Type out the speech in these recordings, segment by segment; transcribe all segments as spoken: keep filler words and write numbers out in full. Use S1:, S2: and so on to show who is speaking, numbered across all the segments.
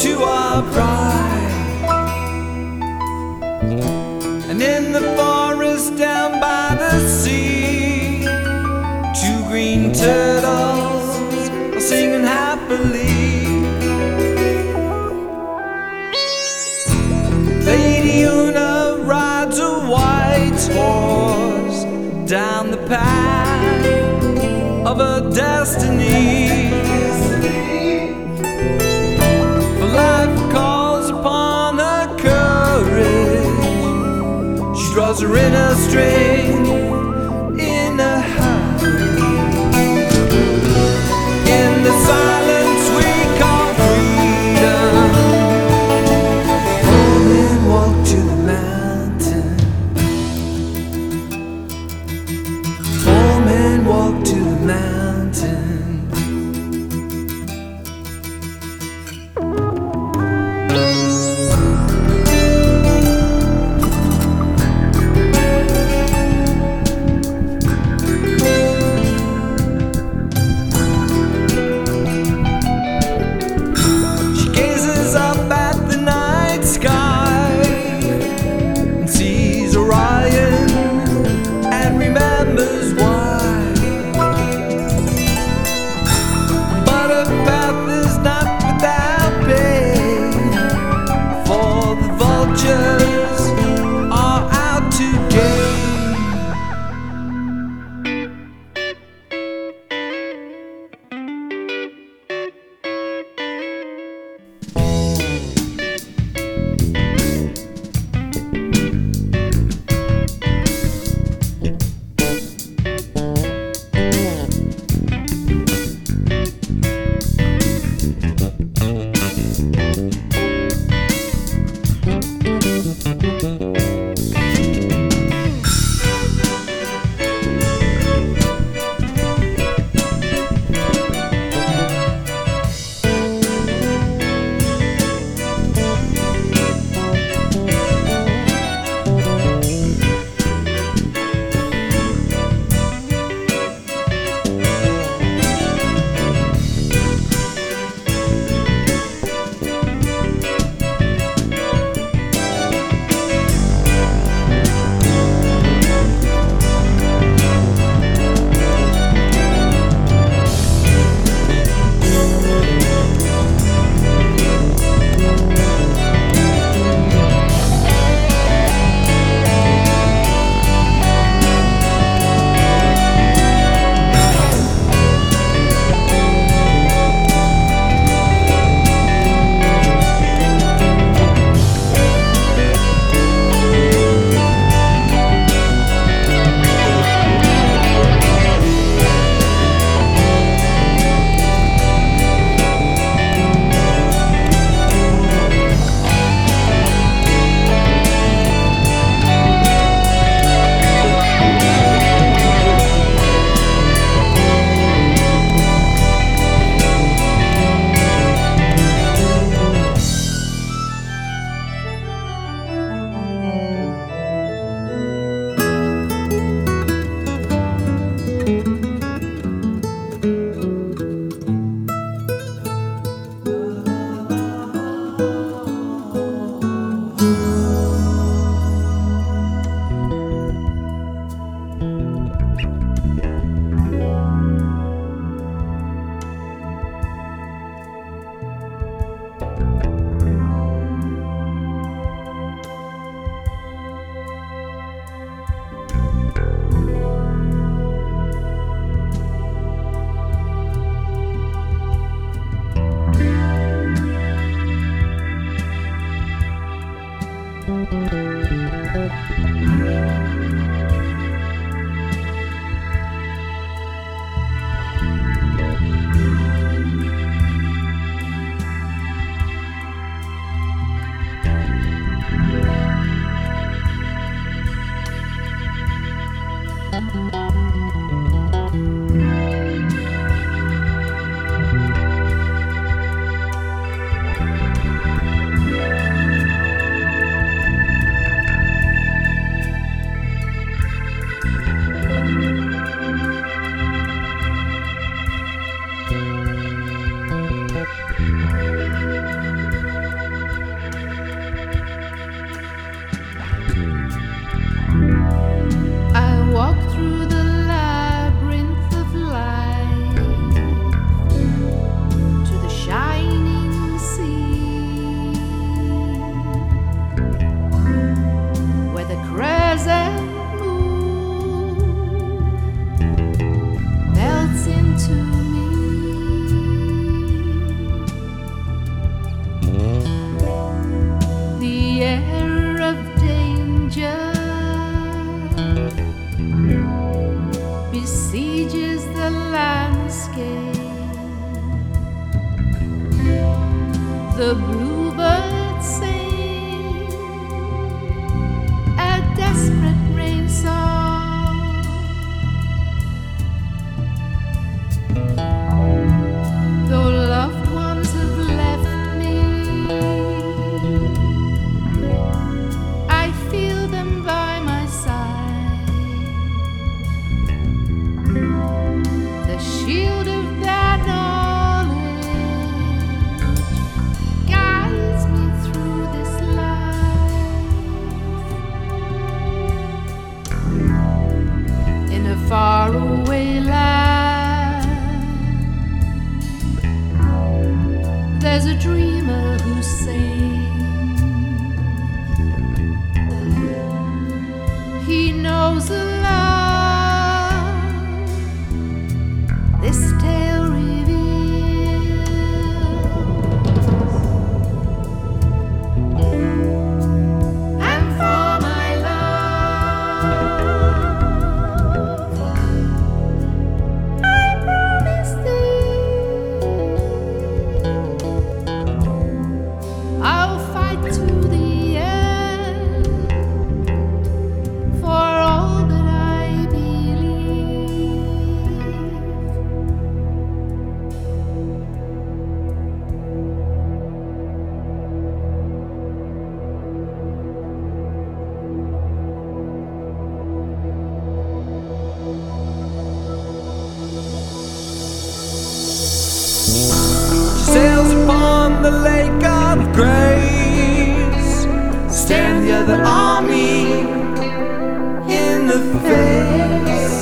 S1: to our pride. And in the forest down by the sea, two green turtles are singing happily. Lady Una rides a white horse down the path of her destiny. For life calls upon her courage. She draws her inner string in a hurry. In the silence we call freedom. Four men walk to the mountain. Four men walk to the mountain.
S2: the bluebirds sing a desperate rain song. Though loved ones have left me, I feel them by my side. The shield of their knowledge guides me through this life. In a faraway land, there's a dreamer who sings. He knows a love this tale reveals. And for my love, I promise thee I'll fight to the end for all that I believe.
S1: She sails upon the lake of grace, stand the other army in the face.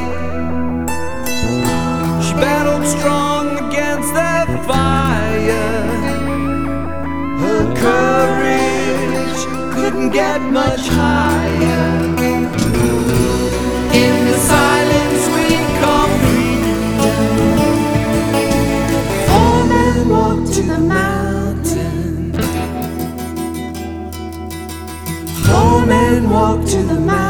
S1: She battled strong against the fire. Her courage couldn't get much higher. In the silence we call freedom, four men walked to the mountain. Four men walked to the mountain.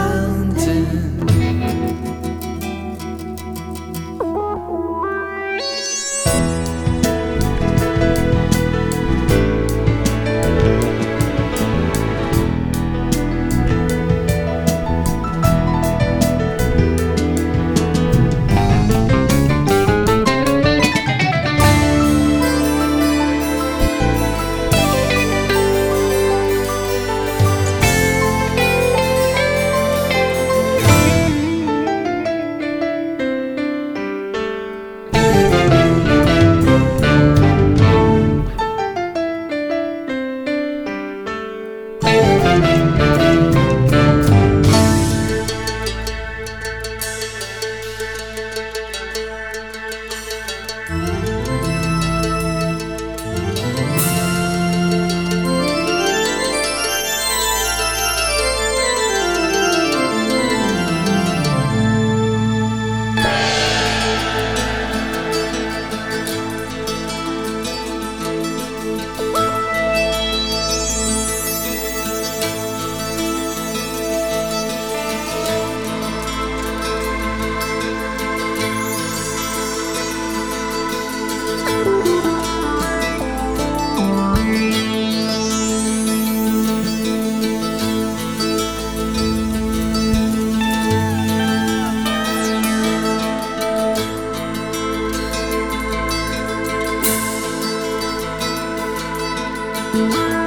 S2: Thank you.